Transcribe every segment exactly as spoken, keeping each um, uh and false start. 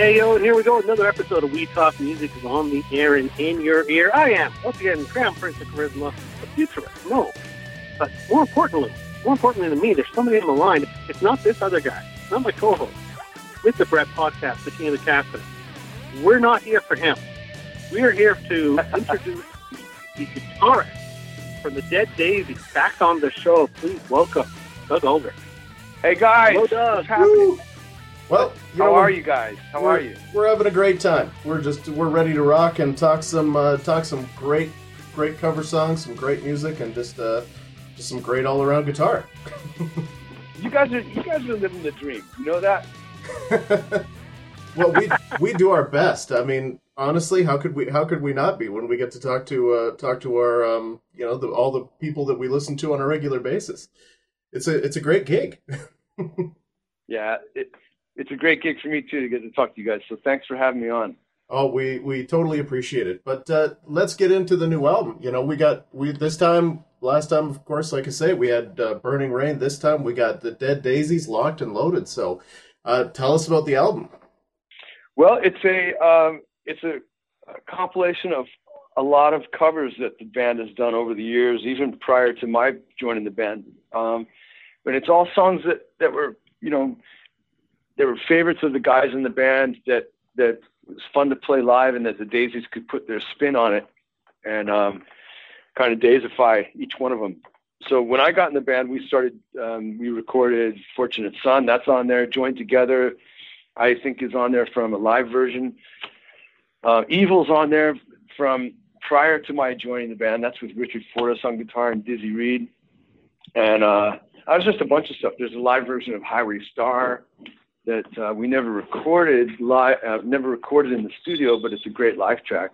Hey, yo, and here we go. Another episode of We Talk Music is on the air and in your ear. I am, once again, Crown Prince of Charisma, a futurist. No, but more importantly, more importantly than me, there's somebody on the line. It's not this other guy. It's not my co-host. With the Brett Podcast, the King of the Castle. We're not here for him. We are here to introduce the guitarist from the Dead Daisies back on the show. Please welcome Doug Aldrich. Hey, guys. Hello, Doug. What's happening? Well, you how know, are you guys? How are you? We're having a great time. We're just we're ready to rock and talk some uh, talk some great great cover songs, some great music, and just uh, just some great all around guitar. You guys are you guys are living the dream. You know that? Well, we we do our best. I mean, honestly, how could we how could we not be when we get to talk to uh, talk to our um, you know the, all the people that we listen to on a regular basis? It's a it's a great gig. Yeah. It, It's a great gig for me, too, to get to talk to you guys. So thanks for having me on. Oh, we, we totally appreciate it. But uh, let's get into the new album. You know, we got, we this time, last time, of course, like I say, we had uh, Burning Rain. This time we got the Dead Daisies, Locked and Loaded. So uh, tell us about the album. Well, it's a, um, it's a, a compilation of a lot of covers that the band has done over the years, even prior to my joining the band. Um, but it's all songs that, that were, you know, they were favorites of the guys in the band that, that was fun to play live and that the Daisies could put their spin on it and um, kind of daisify each one of them. So when I got in the band, we started, um, we recorded Fortunate Son. That's on there. Joined Together, I think, is on there from a live version. Uh, Evil's on there from prior to my joining the band. That's with Richard Fortas on guitar and Dizzy Reed. And uh, I was just a bunch of stuff. There's a live version of Highway Star that uh, we never recorded live, uh, never recorded in the studio, but it's a great live track.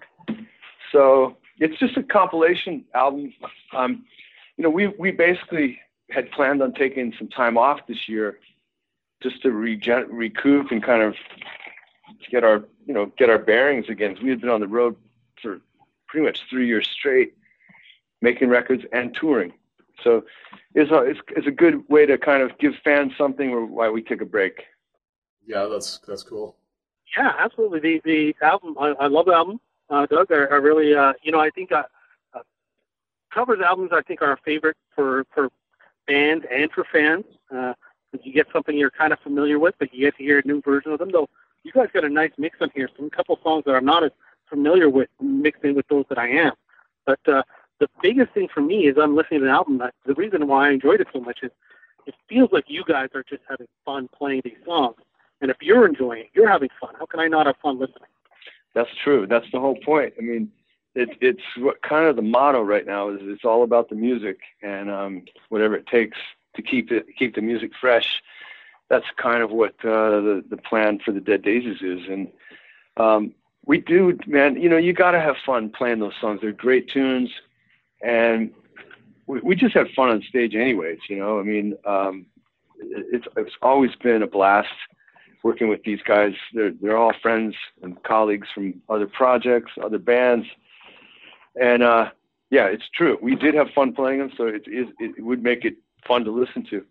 So it's just a compilation album. Um, you know, we we basically had planned on taking some time off this year just to regen- recoup and kind of get our, you know, get our bearings again. We had been on the road for pretty much three years straight, making records and touring. So it's a, it's, it's a good way to kind of give fans something while we take a break. Yeah, that's that's cool. Yeah, absolutely. The the album, I, I love the album, uh, Doug. I, I really, uh, you know, I think uh, uh, covers albums, I think, are a favorite for, for bands and for fans. Uh, you get something you're kind of familiar with, but you get to hear a new version of them. Though you guys got a nice mix on here. Some couple songs that I'm not as familiar with mixed in with those that I am. But uh, the biggest thing for me is I'm listening to an album. That, the reason why I enjoyed it so much is it feels like you guys are just having fun playing these songs. And if you're enjoying it, you're having fun. How can I not have fun listening? That's true. That's the whole point. I mean, it, it's what kind of the motto right now is it's all about the music and um, whatever it takes to keep it, keep the music fresh. That's kind of what uh, the, the plan for the Dead Daisies is. And um, we do, man, you know, you got to have fun playing those songs. They're great tunes. And we, we just have fun on stage anyways, you know. I mean, um, it, it's, it's always been a blast working with these guys. They're they're all friends and colleagues from other projects, other bands, and uh, yeah, it's true. We did have fun playing them, so it is it would make it fun to listen to.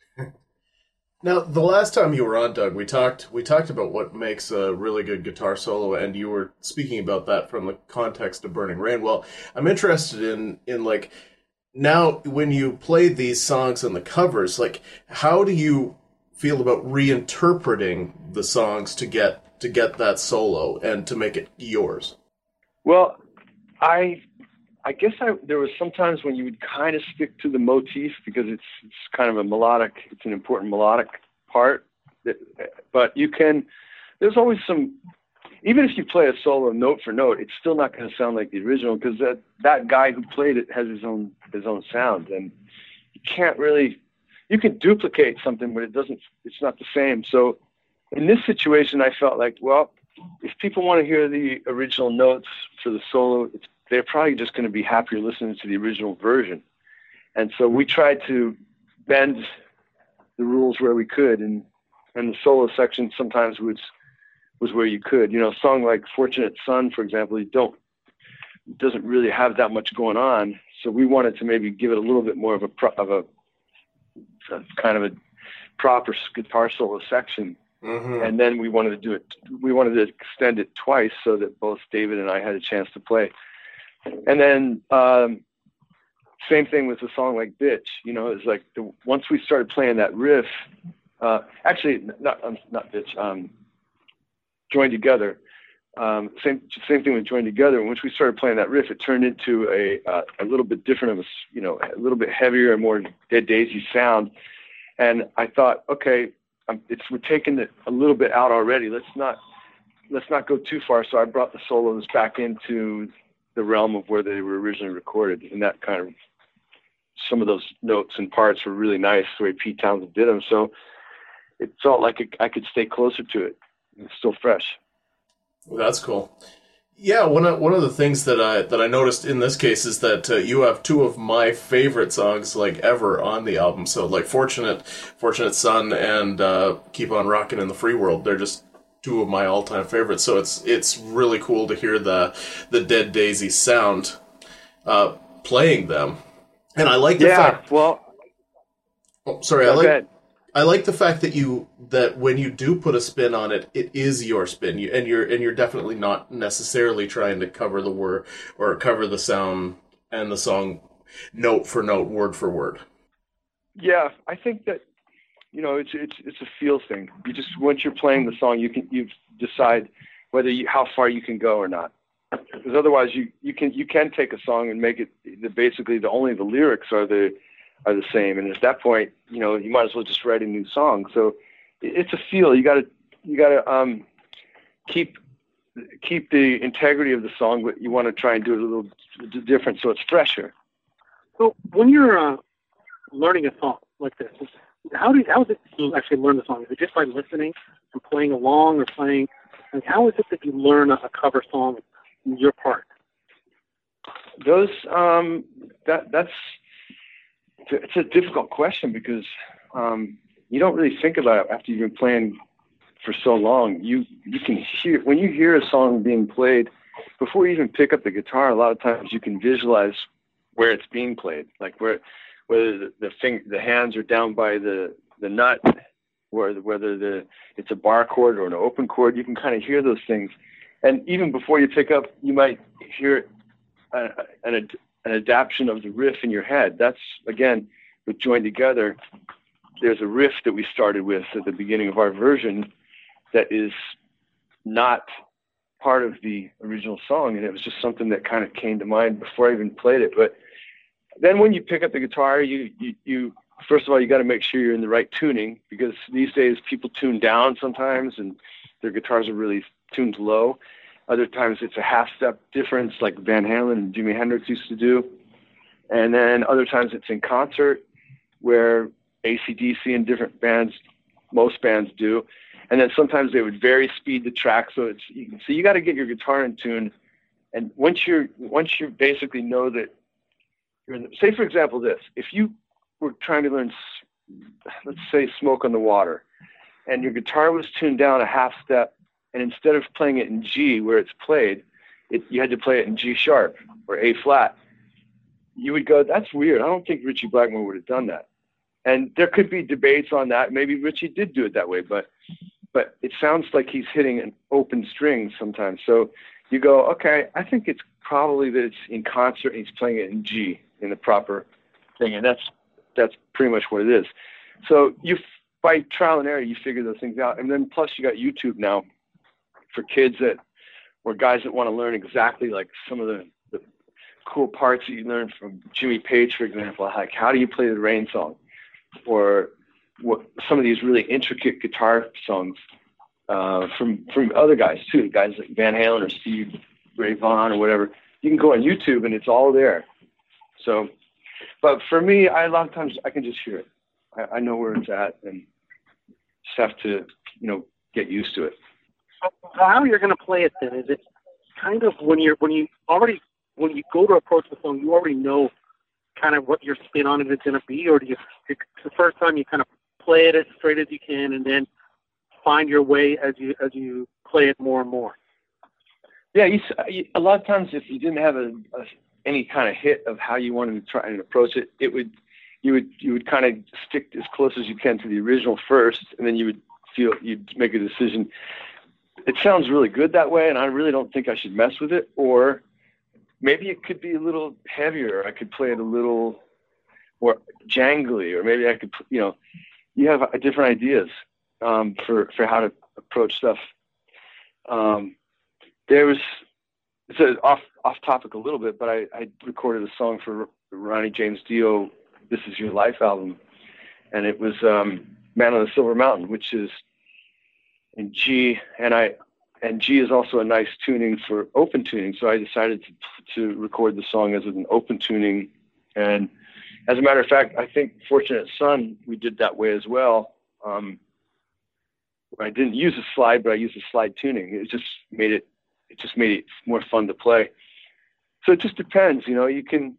Now, the last time you were on, Doug, we talked we talked about what makes a really good guitar solo, and you were speaking about that from the context of Burning Rain. Well, I'm interested in in like now when you play these songs and the covers, like how do you feel about reinterpreting the songs to get to get that solo and to make it yours? Well, I I guess I, there was sometimes when you would kind of stick to the motif because it's it's kind of a melodic, it's an important melodic part. That, but you can, there's always some, even if you play a solo note for note, it's still not going to sound like the original because that that guy who played it has his own his own sound, and you can't really. You can duplicate something, but it doesn't, it's not the same. So in this situation, I felt like, well, if people want to hear the original notes for the solo, it's, they're probably just going to be happier listening to the original version. And so we tried to bend the rules where we could. And, and the solo section sometimes was, was where you could, you know, a song like Fortunate Son, for example, you don't, doesn't really have that much going on. So we wanted to maybe give it a little bit more of a, pro, of a, a kind of a proper guitar solo section. Mm-hmm. And then we wanted to do it. We wanted to extend it twice so that both David and I had a chance to play. And then um, same thing with a song like "Bitch." You know, it's like the, once we started playing that riff. Uh, actually, not um, not "Bitch." Um, "Join Together." Um, same same thing with "Join Together." Once we started playing that riff, it turned into a uh, a little bit different of a, you know, a little bit heavier and more Dead Daisy sound. And I thought, okay. Um, it's we're taking it a little bit out already. Let's not let's not go too far. So I brought the solos back into the realm of where they were originally recorded, and that kind of some of those notes and parts were really nice the way Pete Townsend did them. So it felt like it, I could stay closer to it. It's still fresh. Well, that's cool. Yeah, one of one of the things that I that I noticed in this case is that uh, you have two of my favorite songs like ever on the album. So like "Fortunate," "Fortunate Son," and uh, "Keep on Rockin' in the Free World." They're just two of my all time favorites. So it's it's really cool to hear the the Dead Daisy sound uh, playing them, and I like the yeah, fact. Well, oh, sorry, I like. I like the fact that you that when you do put a spin on it, it is your spin, you, and you're and you're definitely not necessarily trying to cover the word or cover the sound and the song note for note, word for word. Yeah, I think that you know it's it's it's a feel thing. You just once you're playing the song, you can you decide whether you how far you can go or not. Because otherwise, you you can you can take a song and make it the, basically the only the lyrics are the are the same, and at that point, you know, you might as well just write a new song. So it's a feel. You gotta, you gotta um, keep keep the integrity of the song, but you want to try and do it a little different so it's fresher. So when you're uh, learning a song like this, how do you, how is it to actually learn the song? Is it just by listening and playing along, or playing? Like, how is it that you learn a, a cover song in your part? Those um, that that's. It's a difficult question because um, you don't really think about it after you've been playing for so long. You you can hear when you hear a song being played before you even pick up the guitar. A lot of times you can visualize where it's being played, like where whether the the, finger, the hands are down by the the nut, or whether the it's a bar chord or an open chord. You can kind of hear those things, and even before you pick up, you might hear a, an an adaptation of the riff in your head. That's, again, with "Join Together," there's a riff that we started with at the beginning of our version that is not part of the original song, and it was just something that kind of came to mind before I even played it. But then when you pick up the guitar, you, you, you first of all, you got to make sure you're in the right tuning, because these days people tune down sometimes, and their guitars are really tuned low. Other times it's a half step difference, like Van Halen and Jimi Hendrix used to do. And then other times it's in concert, where A C D C and different bands, most bands do. And then sometimes they would vary speed the track. So it's, so you got to get your guitar in tune. And once you're, once you basically know that you're in the, say for example, this, if you were trying to learn, let's say "Smoke on the Water," and your guitar was tuned down a half step, and instead of playing it in G where it's played, it, you had to play it in G sharp or A flat, you would go, that's weird. I don't think Ritchie Blackmore would have done that. And there could be debates on that. Maybe Ritchie did do it that way, but but it sounds like he's hitting an open string sometimes. So you go, okay, I think it's probably that it's in concert and he's playing it in G in the proper thing. And that's that's pretty much what it is. So you, by trial and error, you figure those things out. And then plus you got YouTube now for kids that, or guys that want to learn exactly like some of the, the cool parts that you learn from Jimmy Page, for example, like how do you play the Rain song, or what some of these really intricate guitar songs uh, from from other guys too, guys like Van Halen or Steve Ray Vaughan or whatever. You can go on YouTube and it's all there. So, but for me, I, a lot of times I can just hear it. I, I know where it's at, and just have to, you know, get used to it. So how you're going to play it then? Is it kind of when you're when you already when you go to approach the song, you already know kind of what your spin on it is going to be, or do you? It's the first time you kind of play it as straight as you can, and then find your way as you as you play it more and more. Yeah, you, you, a lot of times if you didn't have a, a any kind of hit of how you wanted to try and approach it, it would you would you would kind of stick as close as you can to the original first, and then you would feel you make a decision. It sounds really good that way, and I really don't think I should mess with it. Or maybe it could be a little heavier. I could play it a little more jangly, or maybe I could, you know, you have different ideas um, for for how to approach stuff. Um, there was it's a, off off topic a little bit, but I, I recorded a song for Ronnie James Dio, "This Is Your Life" album, and it was um, "Man on the Silver Mountain," which is in G, and I and G is also a nice tuning for open tuning. So I decided to to record the song as an open tuning, and as a matter of fact, I think "Fortunate Son" we did that way as well. Um, I didn't use a slide, but I used a slide tuning. It just made it it just made it more fun to play. So it just depends, you know. You can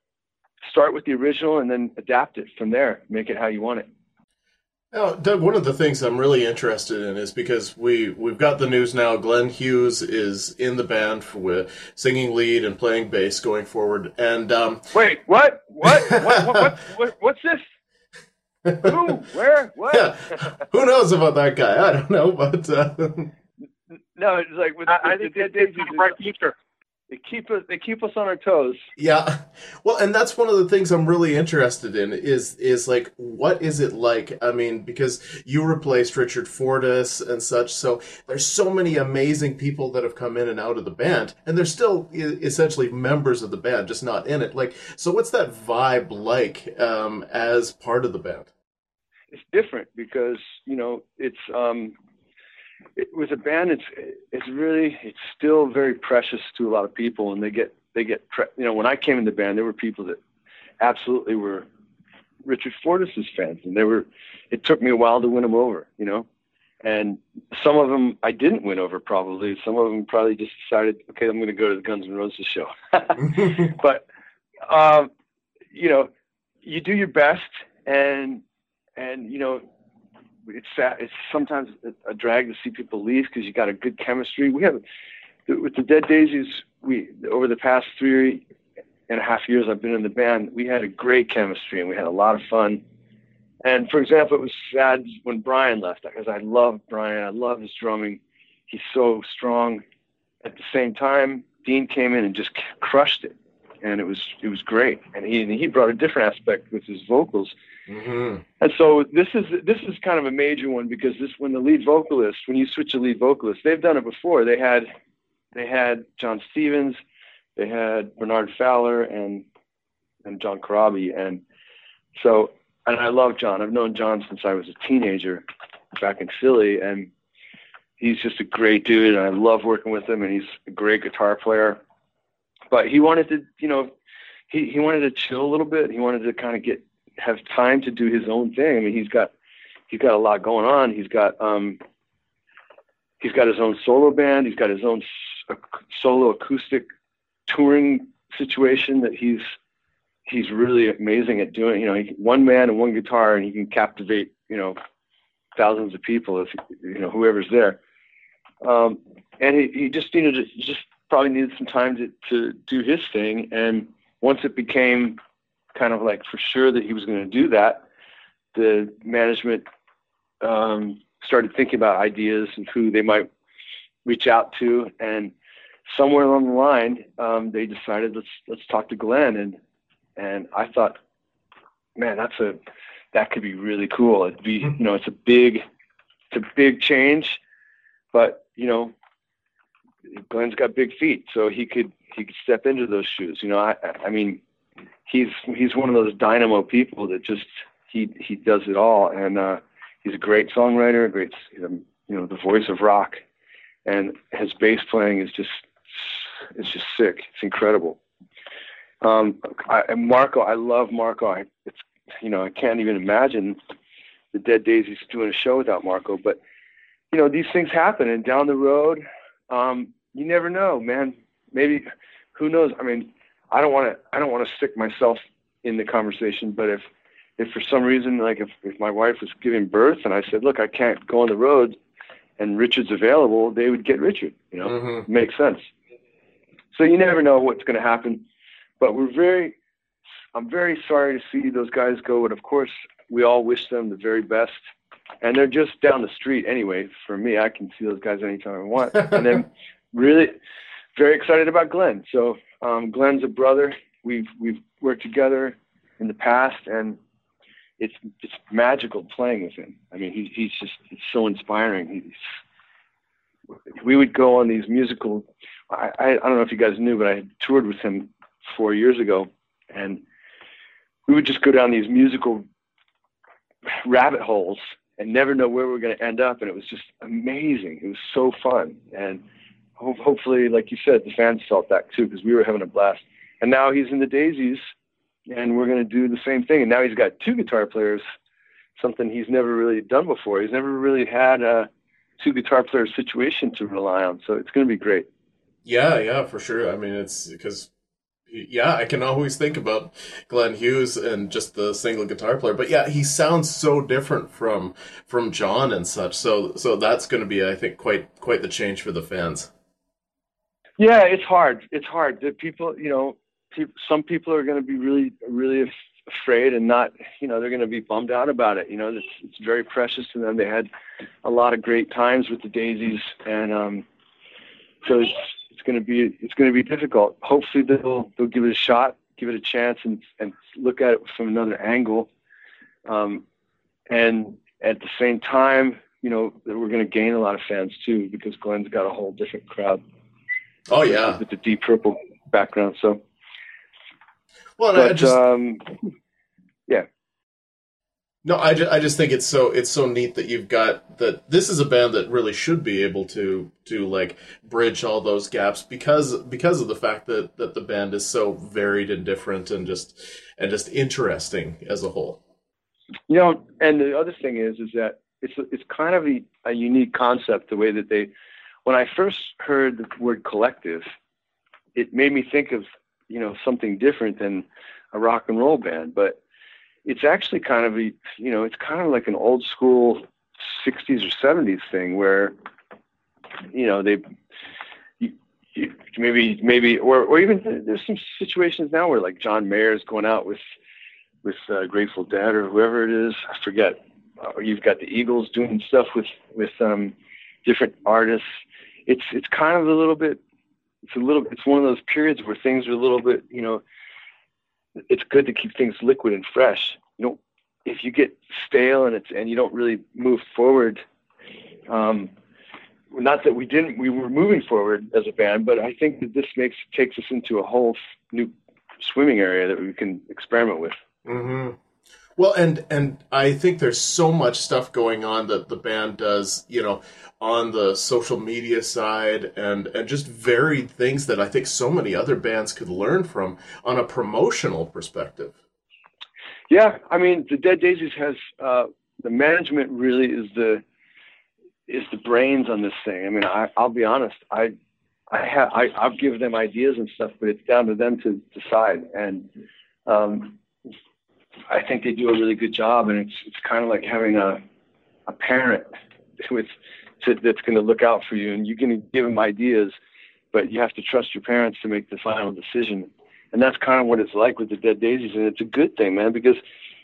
start with the original and then adapt it from there, make it how you want it. Now, Doug, one of the things I'm really interested in is because we, we've got the news now, Glenn Hughes is in the band for, with singing lead and playing bass going forward. And um, Wait, what? What? what, what, what, what? What's this? Who? Where? What? Yeah. Who knows about that guy? I don't know, but... Uh... No, it's like... With, I, I with think the it's a bright future. They keep us. They keep us on our toes. Yeah, well, and that's one of the things I'm really interested in is is like, what is it like? I mean, because you replaced Richard Fortus and such, so there's so many amazing people that have come in and out of the band, and they're still essentially members of the band, just not in it. Like, so what's that vibe like um, as part of the band? It's different because you know it's. Um, It, with a band, it's it's really it's still very precious to a lot of people, and they get they get pre- you know when I came in the band, there were people that absolutely were Richard Fortus's fans, and they were. It took me a while to win them over, you know, and some of them I didn't win over. Probably some of them probably just decided, okay, I'm going to go to the Guns N' Roses show. But um, you know, you do your best, and and you know. It's sad. It's sometimes a drag to see people leave because you got a good chemistry. We have with the Dead Daisies. We over the past three and a half years I've been in the band. We had a great chemistry and we had a lot of fun. And for example, it was sad when Brian left because I love Brian. I love his drumming. He's so strong. At the same time, Dean came in and just crushed it, and it was it was great. And he and he brought a different aspect with his vocals. Mm-hmm. And so this is this is kind of a major one because this when the lead vocalist when you switch a lead vocalist, they've done it before. They had they had John Stevens, they had Bernard Fowler and and John Corabi, and so and I love John. I've known John since I was a teenager back in Philly, and he's just a great dude, and I love working with him, and he's a great guitar player. But he wanted to, you know, he he wanted to chill a little bit. He wanted to kind of get have time to do his own thing. I mean, he's got, he's got a lot going on. He's got, um, he's got his own solo band. He's got his own s- solo acoustic touring situation that he's, he's really amazing at doing. You know, he, one man and one guitar, and he can captivate, you know, thousands of people if, you know, whoever's there. Um, and he, he just needed to, he just probably needed some time to, to do his thing. And once it became kind of like for sure that he was going to do that, the management um, started thinking about ideas and who they might reach out to, and somewhere along the line, um, they decided let's let's talk to Glenn, and and I thought, man, that's a that could be really cool. It'd be you know it's a big it's a big change, but you know Glenn's got big feet, so he could he could step into those shoes. You know, I I mean. He's he's one of those dynamo people that just he he does it all, and uh, he's a great songwriter, a great you know the voice of rock, and his bass playing is just it's just sick. It's incredible. Um, I, and Marco, I love Marco. I, it's you know I can't even imagine the Dead Daisies doing a show without Marco. But you know these things happen, and down the road, um, you never know, man. Maybe who knows? I mean. I don't want to. I don't want to stick myself in the conversation. But if, if for some reason, like if, if my wife was giving birth and I said, "Look, I can't go on the road," and Richard's available, they would get Richard. You know, mm-hmm. Makes sense. So you never know what's going to happen. But we're very. I'm very sorry to see those guys go, and of course, we all wish them the very best. and they're just down the street anyway. For me, I can see those guys anytime I want. And then really very excited about Glenn. So um, Glenn's a brother. We've we've worked together in the past, and it's it's magical playing with him. I mean, he, he's just he's so inspiring. He's, we would go on these musical. I, I I don't know if you guys knew, but I had toured with him four years ago, and we would just go down these musical rabbit holes and never know where we were going to end up. And it was just amazing. It was so fun. And ho- hopefully, like you said, the fans felt that too, because we were having a blast. And now he's in the Daisies, and we're going to do the same thing. And now he's got two guitar players, something he's never really done before. He's never really had a two guitar player situation to rely on. So it's going to be great. Yeah, yeah, for sure. I mean, it's because, yeah, I can always think about Glenn Hughes and just the single guitar player, but yeah, he sounds so different from from John and such. So so that's going to be, I think, quite quite the change for the fans. Yeah, it's hard. It's hard. The people, you know, people, some people are going to be really really afraid and not, you know, they're going to be bummed out about it. You know, it's it's very precious to them. They had a lot of great times with the Daisies, and um, so it's. It's going to be it's going to be difficult. Hopefully they'll they'll give it a shot, give it a chance, and and look at it from another angle. Um, and at the same time, you know, we're going to gain a lot of fans too, because Glenn's got a whole different crowd. Oh yeah, with the Deep Purple background. So, well, but I just, um, yeah. No, I just, I just think it's so it's so neat that you've got that. This is a band that really should be able to to like bridge all those gaps because because of the fact that, that the band is so varied and different and just and just interesting as a whole. You know, and the other thing is is that it's it's kind of a, a unique concept, the way that they. When I first heard the word collective, it made me think of, you know, something different than a rock and roll band, but it's actually kind of a, you know, it's kind of like an old school sixties or seventies thing where, you know, they you, you, maybe, maybe, or, or even there's some situations now where like John Mayer's going out with, with uh, Grateful Dead or whoever it is, I forget. Or you've got the Eagles doing stuff with, with um, different artists. It's, it's kind of a little bit, it's a little, it's one of those periods where things are a little bit, you know, it's good to keep things liquid and fresh. You know, if you get stale and it's and you don't really move forward, um, not that we didn't, we were moving forward as a band, but I think that this makes takes us into a whole new swimming area that we can experiment with. Mm-hmm. Well, and and I think there's so much stuff going on that the band does, you know, on the social media side and, and just varied things that I think so many other bands could learn from on a promotional perspective. Yeah, I mean, the Dead Daisies has uh, the management really is the is the brains on this thing. I mean, I, I'll be honest, I I have I, I'll give them ideas and stuff, but it's down to them to decide. And um, I think they do a really good job, and it's it's kind of like having a a parent with to, that's going to look out for you, and you can give them ideas, but you have to trust your parents to make the final decision. And that's kind of what it's like with the Dead Daisies, and it's a good thing, man, because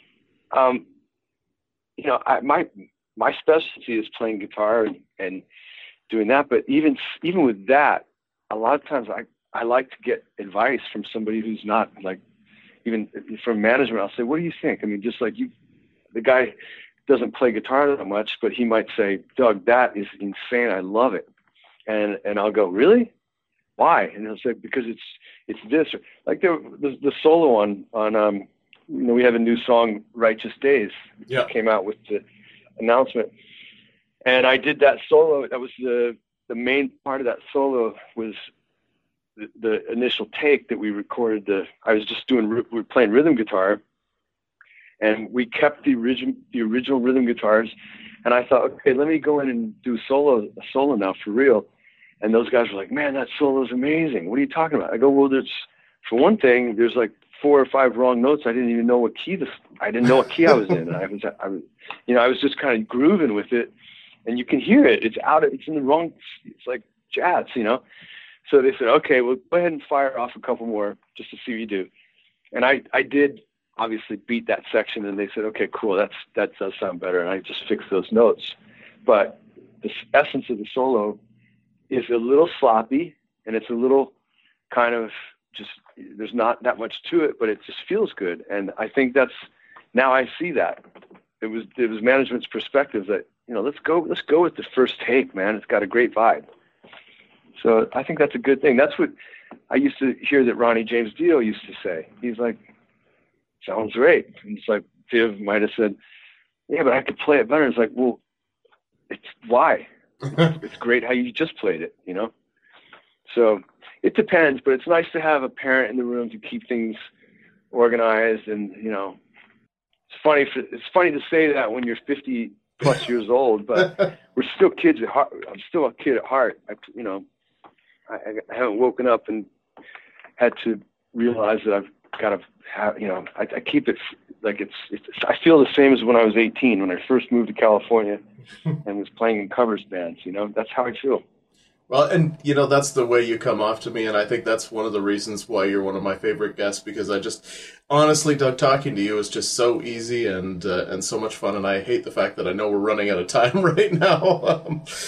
um, you know, I, my my specialty is playing guitar and, and doing that, but even even with that, a lot of times I I like to get advice from somebody who's not like. Even from management, I'll say, what do you think? I mean, just like you, the guy doesn't play guitar that much, but he might say, Doug, that is insane. I love it. And, and I'll go, really? Why? And he'll say, because it's, it's this, like the, the, the solo on, on, um, you know, we have a new song, Righteous Days, yeah. came out with the announcement. And I did that solo. That was the, the main part of that solo was The, the initial take that we recorded. The I was just doing we were playing rhythm guitar, and we kept the original the original rhythm guitars. And I thought, okay, let me go in and do solo a solo now for real. And those guys were like, man, that solo is amazing. What are you talking about? I go, well, there's for one thing, there's like four or five wrong notes. I didn't even know what key this. I didn't know what key I was in. And I was, I was, you know, I was just kind of grooving with it, and you can hear it. It's out. It's in the wrong. It's like jazz, you know. So they said, okay, well, go ahead and fire off a couple more just to see what you do. And I, I did, obviously beat that section, and they said, okay, cool, that's that does sound better, and I just fixed those notes. But the essence of the solo is a little sloppy, and it's a little kind of just, there's not that much to it, but it just feels good. And I think that's, now I see that. It was it was management's perspective that, you know, let's go let's go with the first take, man. It's got a great vibe. So I think that's a good thing. That's what I used to hear that Ronnie James Dio used to say. He's like, sounds great. And it's like Viv might have said, yeah, but I could play it better. It's like, well, it's why? It's great how you just played it, you know? So it depends, but it's nice to have a parent in the room to keep things organized. And, you know, it's funny, for, it's funny to say that when you're fifty plus years old, but we're still kids at heart. I'm still a kid at heart. I, you know, I, I haven't woken up and had to realize that I've got to have, you know, I, I keep it like it's, it's, I feel the same as when I was eighteen, when I first moved to California and was playing in covers bands, you know, that's how I feel. Well, and, you know, that's the way you come off to me, and I think that's one of the reasons why you're one of my favorite guests, because I just, honestly, Doug, talking to you is just so easy and uh, and so much fun, and I hate the fact that I know we're running out of time right now.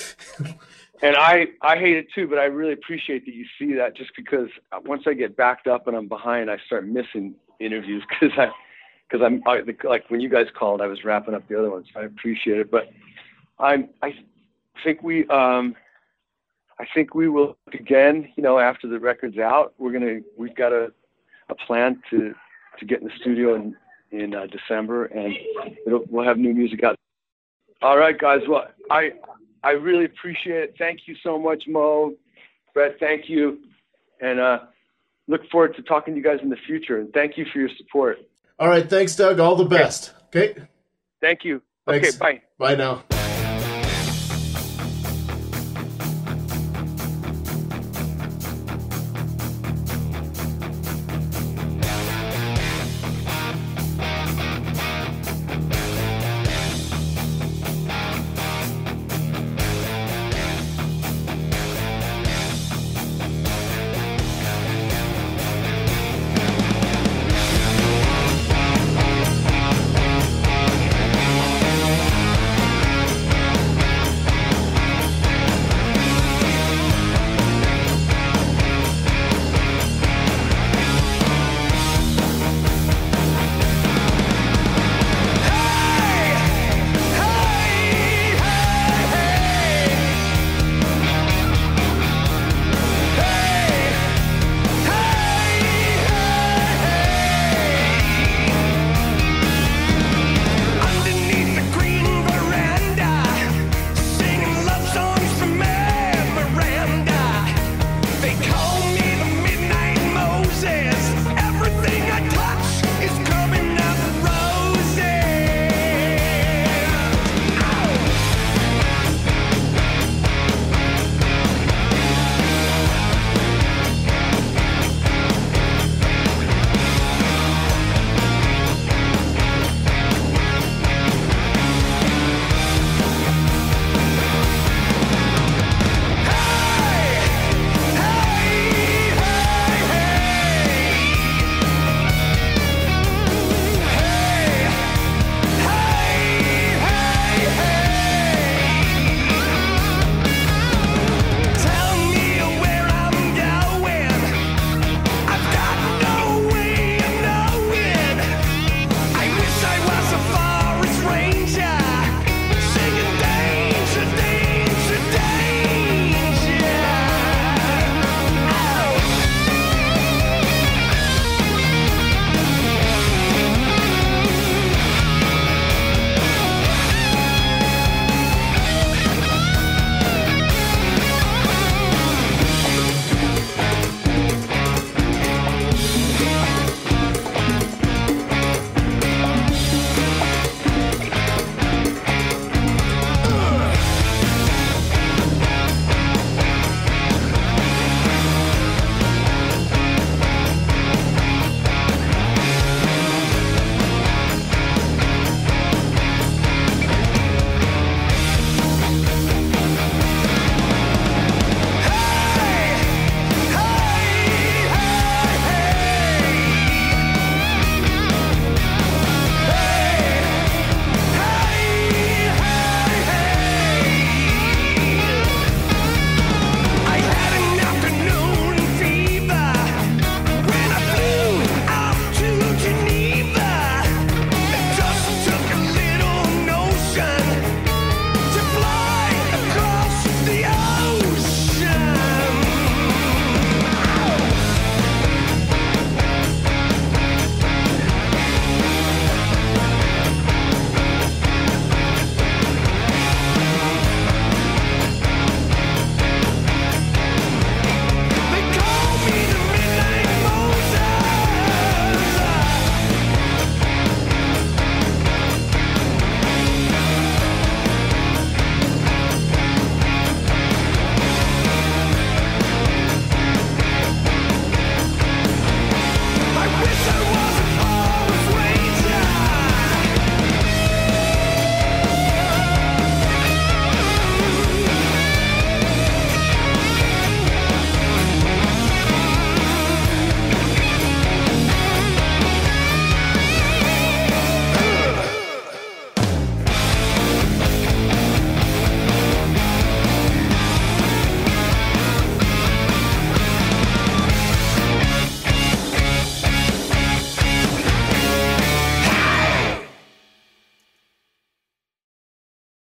And I, I hate it too, but I really appreciate that you see that, just because once I get backed up and I'm behind, I start missing interviews, because I, because I'm I, like when you guys called, I was wrapping up the other ones. I appreciate it, but I I think we um I think we will again. You know, after the record's out, we're gonna we've got a a plan to to get in the studio in in uh, December, and it'll, we'll have new music out. All right, guys. Well, I I really appreciate it. Thank you so much, Mo, Brett. Thank you, and uh, look forward to talking to you guys in the future. And thank you for your support. All right, thanks, Doug. All the best. Okay. Thank you. Thanks. Okay, bye. Bye now.